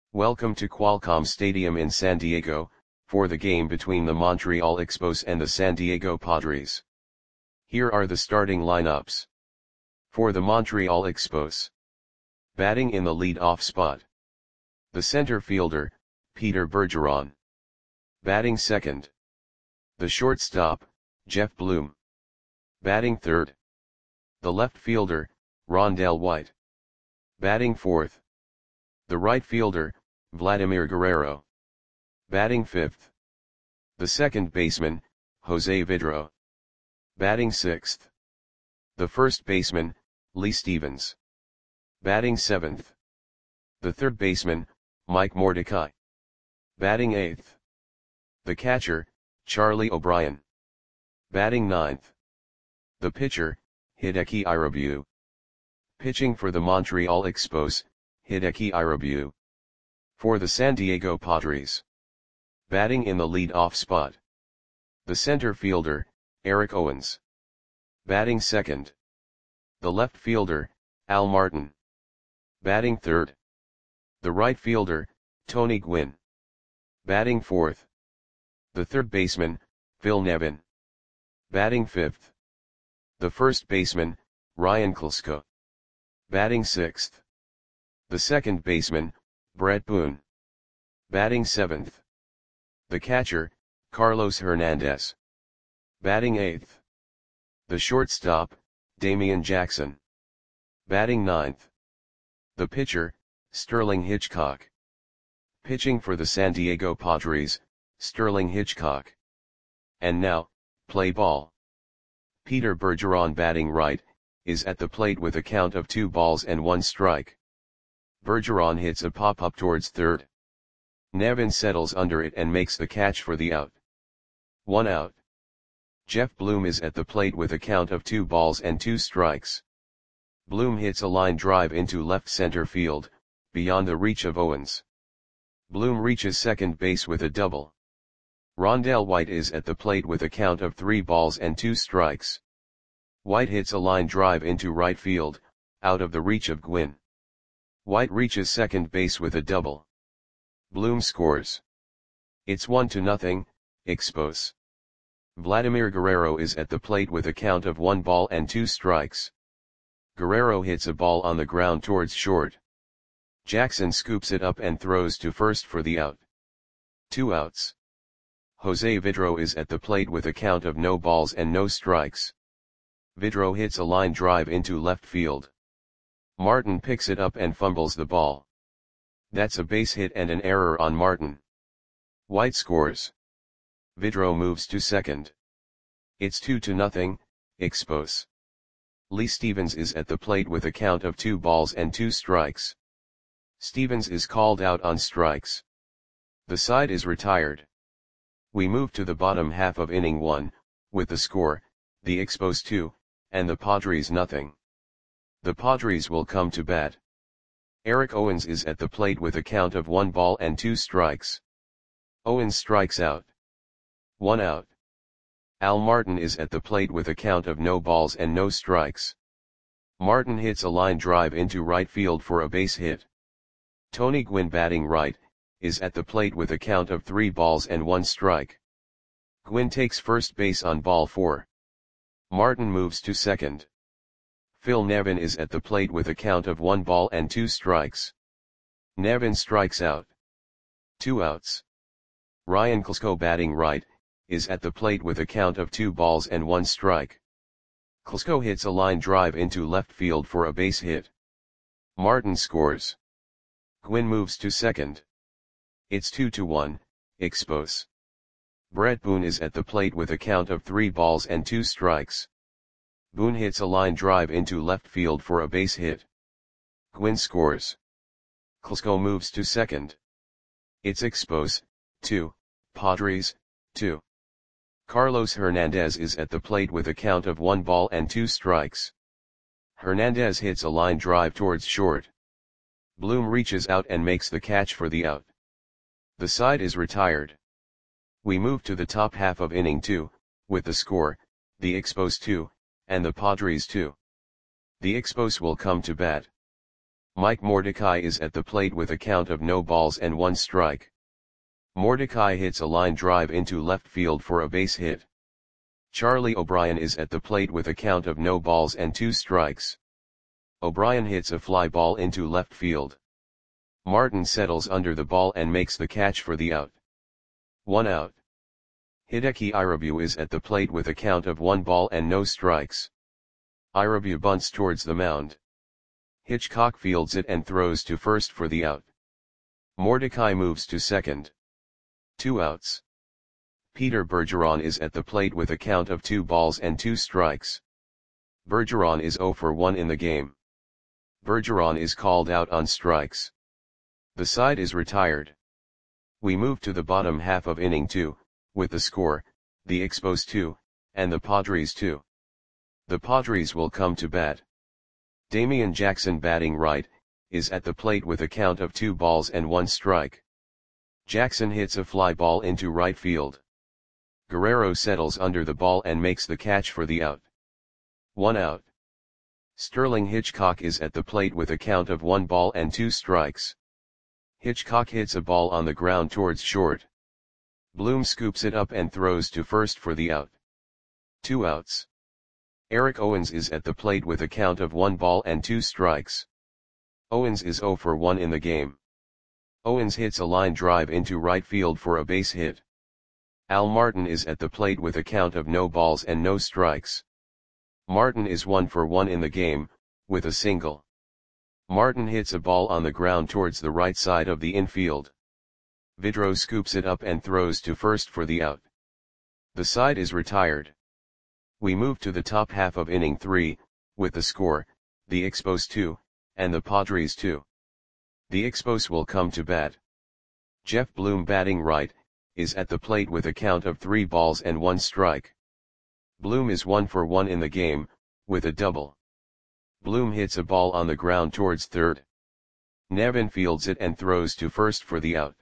Welcome to Qualcomm Stadium in San Diego, for the game between the Montreal Expos and the San Diego Padres. Here are the starting lineups. For the Montreal Expos. Batting in the lead-off spot. The center fielder, Peter Bergeron. Batting second. The shortstop, Jeff Bloom. Batting third. The left fielder, Rondell White. Batting fourth. The right fielder, Vladimir Guerrero. Batting fifth. The second baseman, Jose Vidro. Batting sixth. The first baseman, Lee Stevens. Batting seventh. The third baseman, Mike Mordecai. Batting eighth. The catcher, Charlie O'Brien. Batting ninth. The pitcher, Hideki Irabu. Pitching for the Montreal Expos, Hideki Irabu. For the San Diego Padres. Batting in the lead-off spot. The center fielder, Eric Owens. Batting second. The left fielder, Al Martin. Batting third. The right fielder, Tony Gwynn. Batting fourth. The third baseman, Phil Nevin. Batting fifth. The first baseman, Ryan Klesko. Batting sixth. The second baseman, Brett Boone. Batting seventh. The catcher, Carlos Hernandez. Batting eighth. The shortstop, Damian Jackson. Batting ninth. The pitcher, Sterling Hitchcock. Pitching for the San Diego Padres, Sterling Hitchcock. And now, play ball. Peter Bergeron batting right, is at the plate with a count of 2 balls and 1 strike. Bergeron hits a pop-up towards third. Nevin settles under it and makes the catch for the out. 1 out. Jeff Bloom is at the plate with a count of 2 balls and 2 strikes. Bloom hits a line drive into left center field, beyond the reach of Owens. Bloom reaches second base with a double. Rondell White is at the plate with a count of 3 balls and 2 strikes. White hits a line drive into right field, out of the reach of Gwynn. White reaches second base with a double. Bloom scores. It's 1-0, Expos. Vladimir Guerrero is at the plate with a count of 1 ball and 2 strikes. Guerrero hits a ball on the ground towards short. Jackson scoops it up and throws to first for the out. 2 outs. Jose Vidro is at the plate with a count of no balls and no strikes. Vidro hits a line drive into left field. Martin picks it up and fumbles the ball. That's a base hit and an error on Martin. White scores. Vidro moves to second. It's 2-0, Expos. Lee Stevens is at the plate with a count of 2 balls and 2 strikes. Stevens is called out on strikes. The side is retired. We move to the bottom half of inning 1, with the score, the Expos 2, and the Padres nothing. The Padres will come to bat. Eric Owens is at the plate with a count of 1 ball and 2 strikes. Owens strikes out. 1 out. Al Martin is at the plate with a count of no balls and no strikes. Martin hits a line drive into right field for a base hit. Tony Gwynn batting right, is at the plate with a count of 3 balls and 1 strike. Gwynn takes first base on ball 4. Martin moves to second. Phil Nevin is at the plate with a count of 1 ball and 2 strikes. Nevin strikes out. 2 outs. Ryan Klesko batting right, is at the plate with a count of 2 balls and 1 strike. Klesko hits a line drive into left field for a base hit. Martin scores. Gwynn moves to second. It's 2-1, Expos. Brett Boone is at the plate with a count of 3 balls and 2 strikes. Boone hits a line drive into left field for a base hit. Gwynn scores. Klesko moves to second. It's Expos, 2, Padres, 2. Carlos Hernandez is at the plate with a count of 1 ball and 2 strikes. Hernandez hits a line drive towards short. Bloom reaches out and makes the catch for the out. The side is retired. We move to the top half of inning 2, with the score, the Expos 2, and the Padres 2. The Expos will come to bat. Mike Mordecai is at the plate with a count of no balls and 1 strike. Mordecai hits a line drive into left field for a base hit. Charlie O'Brien is at the plate with a count of no balls and 2 strikes. O'Brien hits a fly ball into left field. Martin settles under the ball and makes the catch for the out. 1 out. Hideki Irabu is at the plate with a count of 1 ball and no strikes. Irabu bunts towards the mound. Hitchcock fields it and throws to first for the out. Mordecai moves to second. 2 outs. Peter Bergeron is at the plate with a count of 2 balls and 2 strikes. Bergeron is 0 for 1 in the game. Bergeron is called out on strikes. The side is retired. We move to the bottom half of inning 2, with the score, the Expos 2, and the Padres 2. The Padres will come to bat. Damian Jackson, batting right, is at the plate with a count of 2 balls and 1 strike. Jackson hits a fly ball into right field. Guerrero settles under the ball and makes the catch for the out. 1 out. Sterling Hitchcock is at the plate with a count of 1 ball and 2 strikes. Hitchcock hits a ball on the ground towards short. Bloom scoops it up and throws to first for the out. 2 outs. Eric Owens is at the plate with a count of 1 ball and 2 strikes. Owens is 0 for 1 in the game. Owens hits a line drive into right field for a base hit. Al Martin is at the plate with a count of no balls and no strikes. Martin is 1 for 1 in the game, with a single. Martin hits a ball on the ground towards the right side of the infield. Vidro scoops it up and throws to first for the out. The side is retired. We move to the top half of inning 3, with the score, the Expos 2, and the Padres 2. The Expos will come to bat. Jeff Bloom, batting right, is at the plate with a count of 3 balls and 1 strike. Bloom is 1 for 1 in the game, with a double. Bloom hits a ball on the ground towards third. Nevin fields it and throws to first for the out.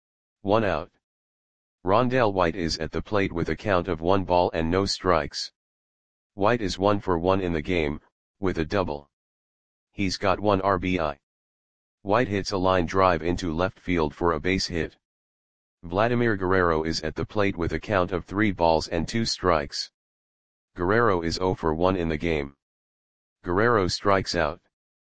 1 out. Rondell White is at the plate with a count of 1 ball and no strikes. White is 1 for 1 in the game, with a double. He's got 1 RBI. White hits a line drive into left field for a base hit. Vladimir Guerrero is at the plate with a count of 3 balls and 2 strikes. Guerrero is 0 for 1 in the game. Guerrero strikes out.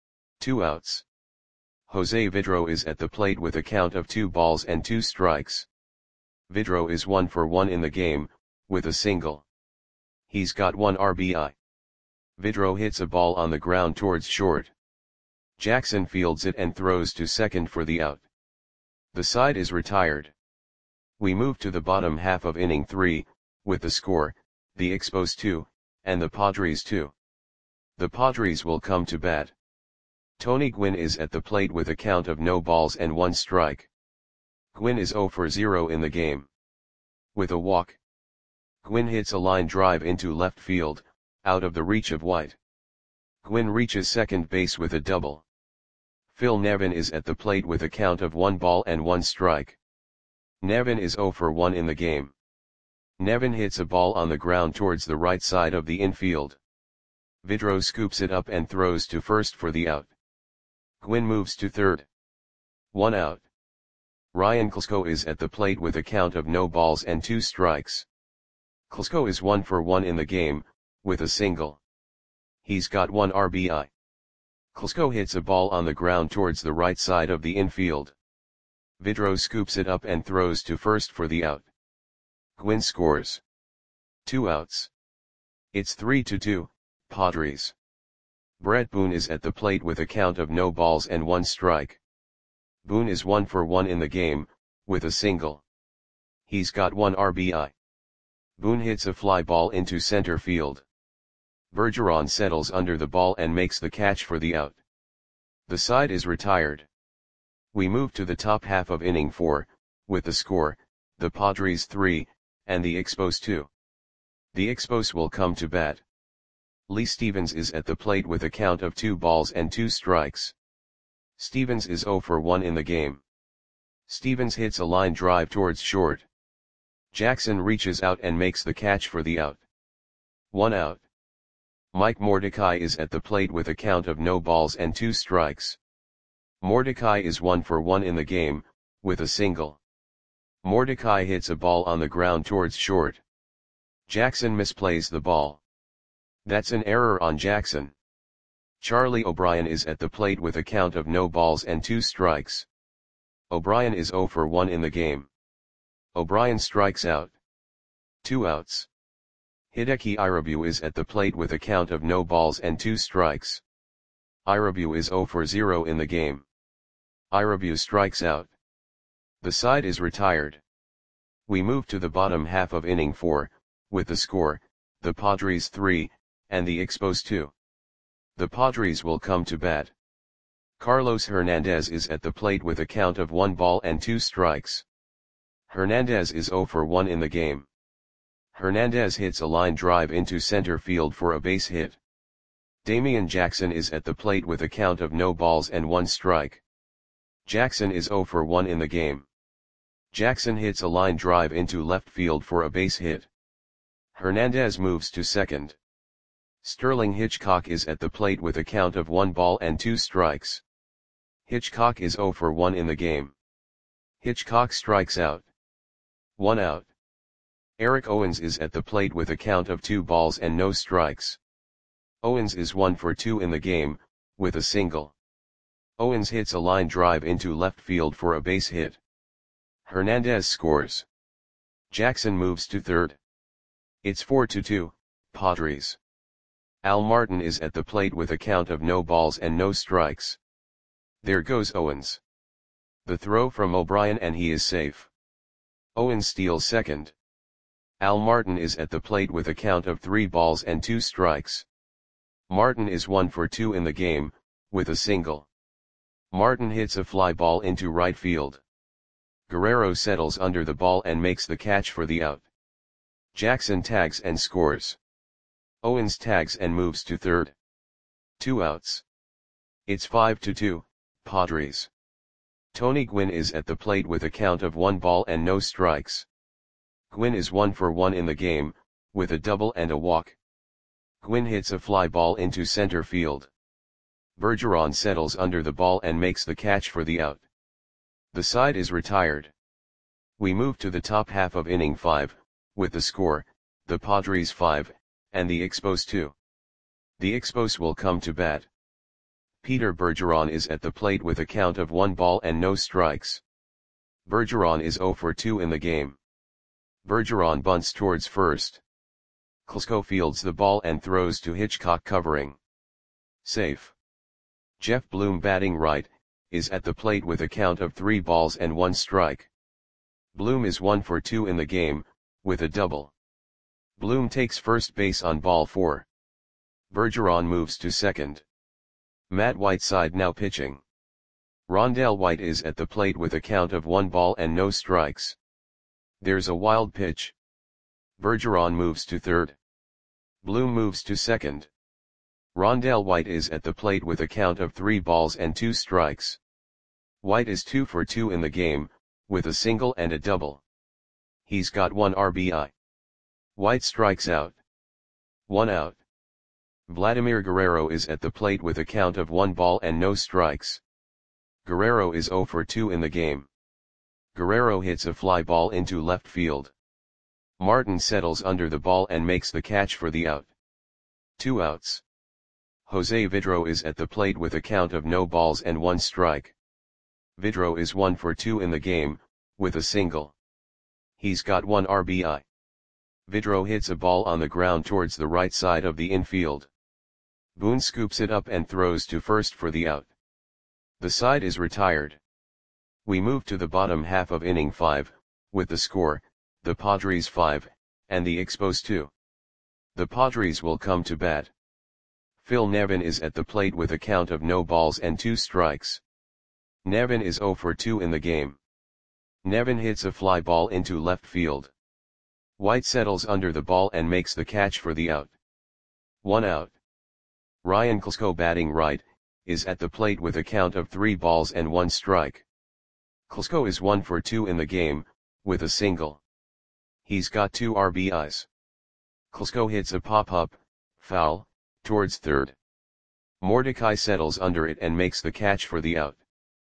2 outs. Jose Vidro is at the plate with a count of 2 balls and 2 strikes. Vidro is 1 for 1 in the game, with a single. He's got 1 RBI. Vidro hits a ball on the ground towards short. Jackson fields it and throws to second for the out. The side is retired. We move to the bottom half of inning 3, with the score, the Expos 2, and the Padres 2. The Padres will come to bat. Tony Gwynn is at the plate with a count of no balls and 1 strike. Gwynn is 0 for 0 in the game. With a walk. Gwynn hits a line drive into left field, out of the reach of White. Gwynn reaches second base with a double. Phil Nevin is at the plate with a count of 1 ball and 1 strike. Nevin is 0 for 1 in the game. Nevin hits a ball on the ground towards the right side of the infield. Vidro scoops it up and throws to first for the out. Gwynn moves to third. 1 out. Ryan Klesko is at the plate with a count of no balls and 2 strikes. Klesko is 1 for 1 in the game, with a single. He's got 1 RBI. Klesko hits a ball on the ground towards the right side of the infield. Vidro scoops it up and throws to first for the out. Gwynn scores. 2 outs. It's 3-2, Padres. Brett Boone is at the plate with a count of no balls and 1 strike. Boone is 1 for 1 in the game, with a single. He's got 1 RBI. Boone hits a fly ball into center field. Bergeron settles under the ball and makes the catch for the out. The side is retired. We move to the top half of inning 4, with the score, the Padres 3, and the Expos 2. The Expos will come to bat. Lee Stevens is at the plate with a count of 2 balls and 2 strikes. Stevens is 0 for 1 in the game. Stevens hits a line drive towards short. Jackson reaches out and makes the catch for the out. 1 out. Mike Mordecai is at the plate with a count of no balls and 2 strikes. Mordecai is 1 for 1 in the game, with a single. Mordecai hits a ball on the ground towards short. Jackson misplays the ball. That's an error on Jackson. Charlie O'Brien is at the plate with a count of no balls and 2 strikes. O'Brien is 0 for 1 in the game. O'Brien strikes out. 2 outs. Hideki Irabu is at the plate with a count of no balls and 2 strikes. Irabu is 0 for 0 in the game. Irabu strikes out. The side is retired. We move to the bottom half of inning 4, with the score, the Padres 3, and the Expos 2. The Padres will come to bat. Carlos Hernandez is at the plate with a count of 1 ball and 2 strikes. Hernandez is 0 for 1 in the game. Hernandez hits a line drive into center field for a base hit. Damian Jackson is at the plate with a count of no balls and 1 strike. Jackson is 0 for 1 in the game. Jackson hits a line drive into left field for a base hit. Hernandez moves to second. Sterling Hitchcock is at the plate with a count of 1 ball and 2 strikes. Hitchcock is 0 for 1 in the game. Hitchcock strikes out. 1 out. Eric Owens is at the plate with a count of 2 balls and no strikes. Owens is 1 for 2 in the game, with a single. Owens hits a line drive into left field for a base hit. Hernandez scores. Jackson moves to third. It's 4-2, Padres. Al Martin is at the plate with a count of no balls and no strikes. There goes Owens. The throw from O'Brien and he is safe. Owens steals second. Al Martin is at the plate with a count of 3 balls and 2 strikes. Martin is 1 for 2 in the game, with a single. Martin hits a fly ball into right field. Guerrero settles under the ball and makes the catch for the out. Jackson tags and scores. Owens tags and moves to third. 2 outs. It's 5-2, Padres. Tony Gwynn is at the plate with a count of 1 ball and no strikes. Gwynn is 1 for 1 in the game, with a double and a walk. Gwynn hits a fly ball into center field. Bergeron settles under the ball and makes the catch for the out. The side is retired. We move to the top half of inning 5, with the score, the Padres 5, and the Expos 2. The Expos will come to bat. Peter Bergeron is at the plate with a count of 1 ball and no strikes. Bergeron is 0 for 2 in the game. Bergeron bunts towards first. Klesko fields the ball and throws to Hitchcock covering. Safe. Jeff Bloom batting right, is at the plate with a count of 3 balls and 1 strike. Bloom is 1 for 2 in the game, with a double. Bloom takes first base on ball 4. Bergeron moves to second. Matt Whiteside now pitching. Rondell White is at the plate with a count of 1 ball and no strikes. There's a wild pitch. Bergeron moves to third. Bloom moves to second. Rondell White is at the plate with a count of 3 balls and 2 strikes. White is 2 for 2 in the game, with a single and a double. He's got 1 RBI. White strikes out. 1 out. Vladimir Guerrero is at the plate with a count of 1 ball and no strikes. Guerrero is 0 for 2 in the game. Guerrero hits a fly ball into left field. Martin settles under the ball and makes the catch for the out. 2 outs. Jose Vidro is at the plate with a count of no balls and 1 strike. Vidro is 1 for 2 in the game, with a single. He's got 1 RBI. Vidro hits a ball on the ground towards the right side of the infield. Boone scoops it up and throws to first for the out. The side is retired. We move to the bottom half of inning 5, with the score, the Padres 5, and the Expos 2. The Padres will come to bat. Phil Nevin is at the plate with a count of no balls and 2 strikes. Nevin is 0 for 2 in the game. Nevin hits a fly ball into left field. White settles under the ball and makes the catch for the out. 1 out. Ryan Klesko batting right, is at the plate with a count of 3 balls and 1 strike. Klesko is 1 for 2 in the game, with a single. He's got 2 RBIs. Klesko hits a pop-up, foul, towards third. Mordecai settles under it and makes the catch for the out.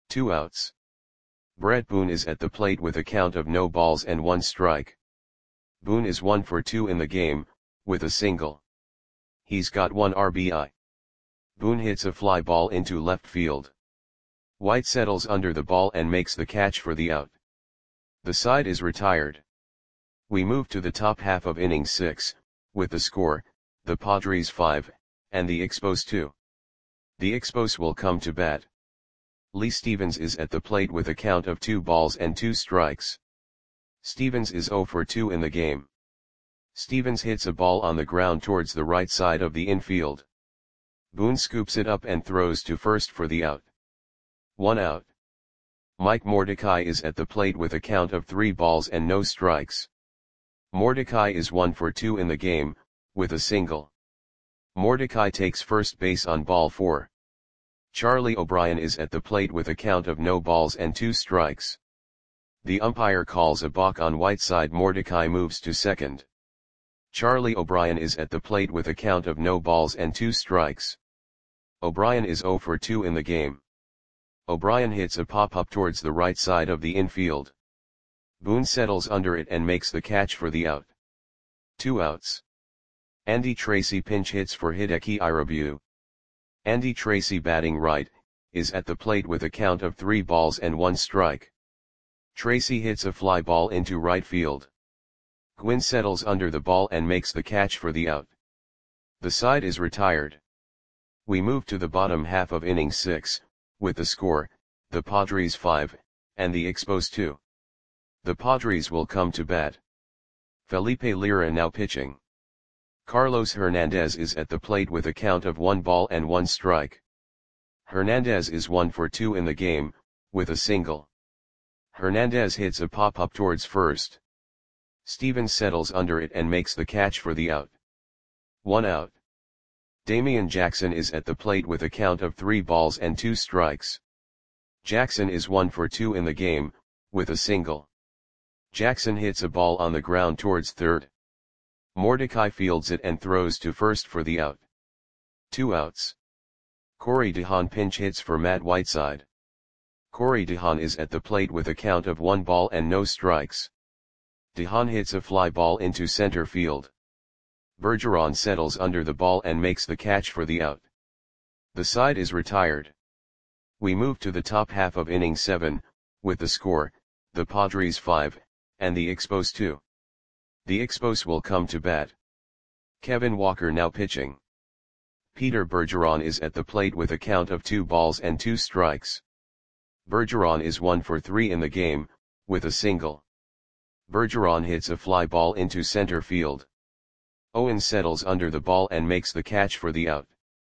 2 outs. Brett Boone is at the plate with a count of no balls and 1 strike. Boone is 1 for 2 in the game, with a single. He's got 1 RBI. Boone hits a fly ball into left field. White settles under the ball and makes the catch for the out. The side is retired. We move to the top half of inning 6, with the score, the Padres 5, and the Expos 2. The Expos will come to bat. Lee Stevens is at the plate with a count of 2 balls and 2 strikes. Stevens is 0 for 2 in the game. Stevens hits a ball on the ground towards the right side of the infield. Boone scoops it up and throws to first for the out. 1 out. Mike Mordecai is at the plate with a count of 3 balls and no strikes. Mordecai is 1 for 2 in the game, with a single. Mordecai takes first base on ball 4. Charlie O'Brien is at the plate with a count of no balls and 2 strikes. The umpire calls a balk on Whiteside. Mordecai moves to second. Charlie O'Brien is at the plate with a count of no balls and 2 strikes. O'Brien is 0 for 2 in the game. O'Brien hits a pop-up towards the right side of the infield. Boone settles under it and makes the catch for the out. 2 outs. Andy Tracy pinch hits for Hideki Irabu. Andy Tracy, batting right, is at the plate with a count of 3 balls and 1 strike. Tracy hits a fly ball into right field. Gwynn settles under the ball and makes the catch for the out. The side is retired. We move to the bottom half of inning 6, with the score, the Padres 5, and the Expos 2. The Padres will come to bat. Felipe Lira now pitching. Carlos Hernandez is at the plate with a count of 1 ball and 1 strike. Hernandez is 1 for 2 in the game, with a single. Hernandez hits a pop-up towards first. Stevens settles under it and makes the catch for the out. 1 out. Damian Jackson is at the plate with a count of 3 balls and 2 strikes. Jackson is 1 for 2 in the game, with a single. Jackson hits a ball on the ground towards third. Mordecai fields it and throws to first for the out. 2 outs. Corey DeHaan pinch hits for Matt Whiteside. Corey DeHaan is at the plate with a count of 1 ball and no strikes. DeHaan hits a fly ball into center field. Bergeron settles under the ball and makes the catch for the out. The side is retired. We move to the top half of inning 7, with the score, the Padres 5, and the Expos 2. The Expos will come to bat. Kevin Walker now pitching. Peter Bergeron is at the plate with a count of 2 balls and 2 strikes. Bergeron is 1 for 3 in the game, with a single. Bergeron hits a fly ball into center field. Owens settles under the ball and makes the catch for the out.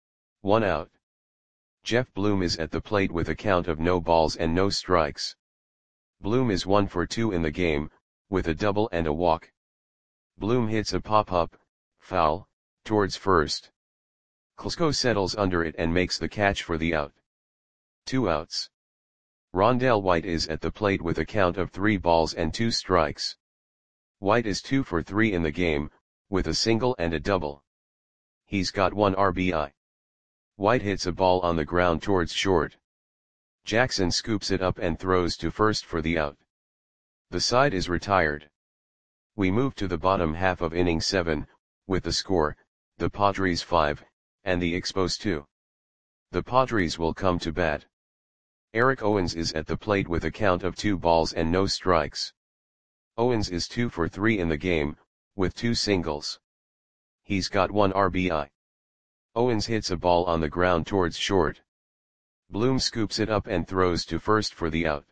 1 out. Jeff Bloom is at the plate with a count of no balls and no strikes. Bloom is 1 for 2 in the game, with a double and a walk. Bloom hits a pop-up, foul, towards first. Klesko settles under it and makes the catch for the out. 2 outs. Rondell White is at the plate with a count of 3 balls and 2 strikes. White is 2 for 3 in the game, with a single and a double. He's got 1 RBI. White hits a ball on the ground towards short. Jackson scoops it up and throws to first for the out. The side is retired. We move to the bottom half of inning 7, with the score, the Padres 5, and the Expos 2. The Padres will come to bat. Eric Owens is at the plate with a count of 2 balls and no strikes. Owens is 2 for 3 in the game, with 2 singles. He's got 1 RBI. Owens hits a ball on the ground towards short. Bloom scoops it up and throws to first for the out.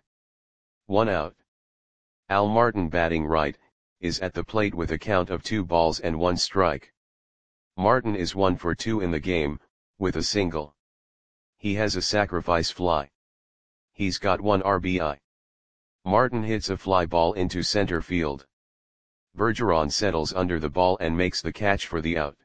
1 out. Al Martin, batting right, is at the plate with a count of 2 balls and 1 strike. Martin is 1 for 2 in the game, with a single. He has a sacrifice fly. He's got 1 RBI. Martin hits a fly ball into center field. Bergeron settles under the ball and makes the catch for the out.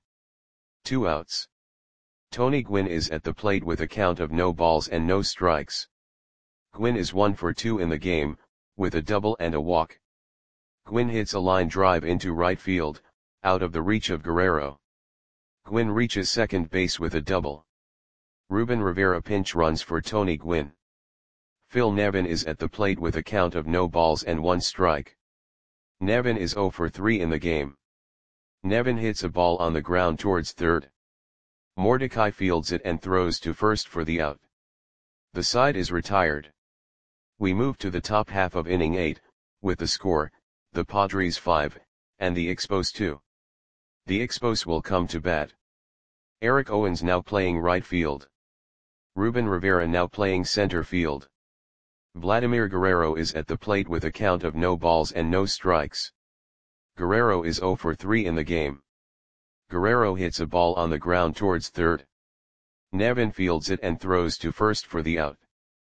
2 outs. Tony Gwynn is at the plate with a count of no balls and no strikes. Gwynn is 1 for 2 in the game, with a double and a walk. Gwynn hits a line drive into right field, out of the reach of Guerrero. Gwynn reaches second base with a double. Ruben Rivera pinch runs for Tony Gwynn. Phil Nevin is at the plate with a count of no balls and 1 strike. Nevin is 0 for 3 in the game. Nevin hits a ball on the ground towards third. Mordecai fields it and throws to first for the out. The side is retired. We move to the top half of inning 8, with the score, the Padres 5, and the Expos 2. The Expos will come to bat. Eric Owens now playing right field. Ruben Rivera now playing center field. Vladimir Guerrero is at the plate with a count of no balls and no strikes. Guerrero is 0 for 3 in the game. Guerrero hits a ball on the ground towards third. Nevin fields it and throws to first for the out.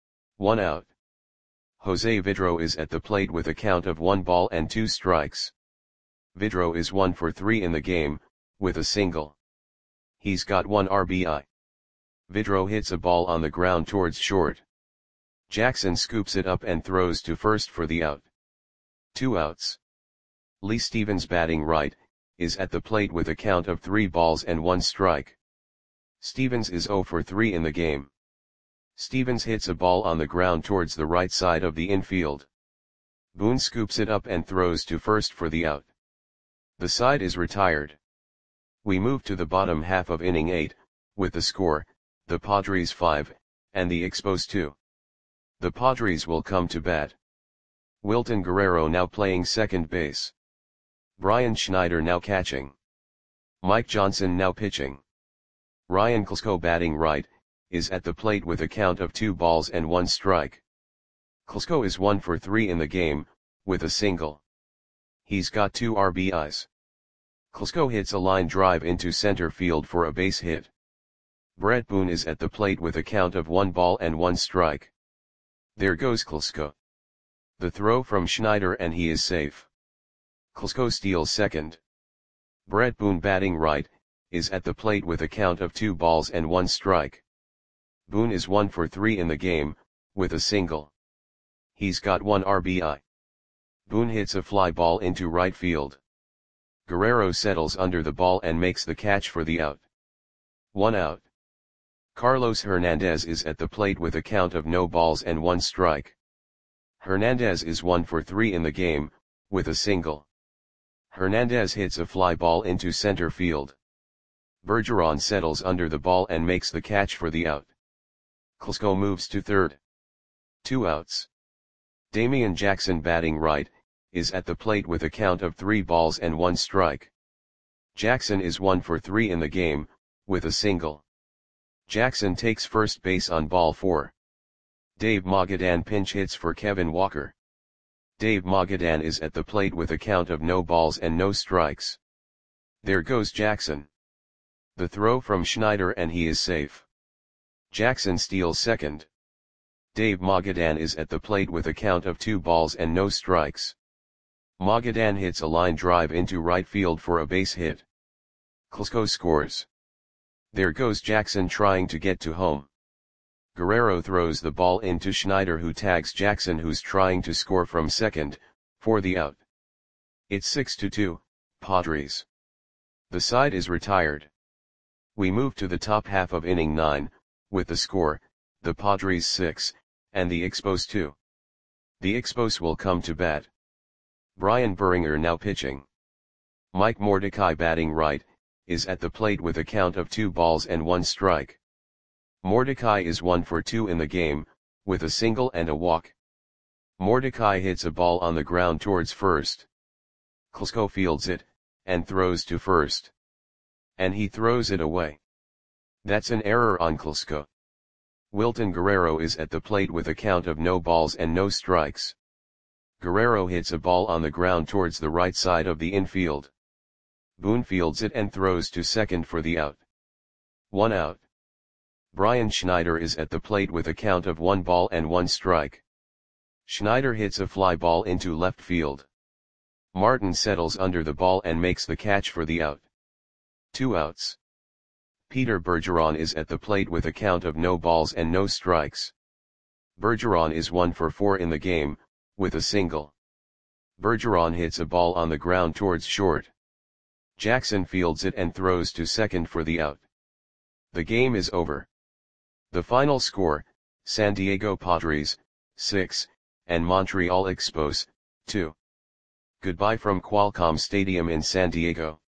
1 out. Jose Vidro is at the plate with a count of 1 ball and 2 strikes. Vidro is 1 for 3 in the game, with a single. He's got 1 RBI. Vidro hits a ball on the ground towards short. Jackson scoops it up and throws to first for the out. 2 outs. Lee Stevens batting right, is at the plate with a count of 3 balls and 1 strike. Stevens is 0 for 3 in the game. Stevens hits a ball on the ground towards the right side of the infield. Boone scoops it up and throws to first for the out. The side is retired. We move to the bottom half of inning 8, with the score, the Padres 5, and the Expos 2. The Padres will come to bat. Wilton Guerrero now playing second base. Brian Schneider now catching. Mike Johnson now pitching. Ryan Klesko batting right, is at the plate with a count of 2 balls and 1 strike. Klesko is 1 for 3 in the game, with a single. He's got 2 RBIs. Klesko hits a line drive into center field for a base hit. Brett Boone is at the plate with a count of 1 ball and 1 strike. There goes Klesko. The throw from Schneider and he is safe. Klesko steals second. Brett Boone batting right, is at the plate with a count of 2 balls and 1 strike. Boone is 1 for 3 in the game, with a single. He's got 1 RBI. Boone hits a fly ball into right field. Guerrero settles under the ball and makes the catch for the out. 1 out. Carlos Hernandez is at the plate with a count of no balls and 1 strike. Hernandez is 1 for 3 in the game, with a single. Hernandez hits a fly ball into center field. Bergeron settles under the ball and makes the catch for the out. Klesko moves to third. 2 outs. Damian Jackson batting right, is at the plate with a count of 3 balls and 1 strike. Jackson is 1 for 3 in the game, with a single. Jackson takes first base on ball 4. Dave Magadan pinch hits for Kevin Walker. Dave Magadan is at the plate with a count of no balls and no strikes. There goes Jackson. The throw from Schneider and he is safe. Jackson steals second. Dave Magadan is at the plate with a count of 2 balls and no strikes. Magadan hits a line drive into right field for a base hit. Klesko scores. There goes Jackson trying to get to home. Guerrero throws the ball into Schneider who tags Jackson who's trying to score from second, for the out. It's 6-2, Padres. The side is retired. We move to the top half of inning 9, with the score, the Padres 6, and the Expos 2. The Expos will come to bat. Brian Buringer now pitching. Mike Mordecai batting right, is at the plate with a count of 2 balls and 1 strike. Mordecai is 1 for 2 in the game, with a single and a walk. Mordecai hits a ball on the ground towards first. Klesko fields it, and throws to first. And he throws it away. That's an error on Klesko. Wilton Guerrero is at the plate with a count of no balls and no strikes. Guerrero hits a ball on the ground towards the right side of the infield. Boone fields it and throws to second for the out. 1 out. Brian Schneider is at the plate with a count of 1 ball and 1 strike. Schneider hits a fly ball into left field. Martin settles under the ball and makes the catch for the out. 2 outs. Peter Bergeron is at the plate with a count of no balls and no strikes. Bergeron is 1 for 4 in the game, with a single. Bergeron hits a ball on the ground towards short. Jackson fields it and throws to second for the out. The game is over. The final score, San Diego Padres, 6, and Montreal Expos, 2. Goodbye from Qualcomm Stadium in San Diego.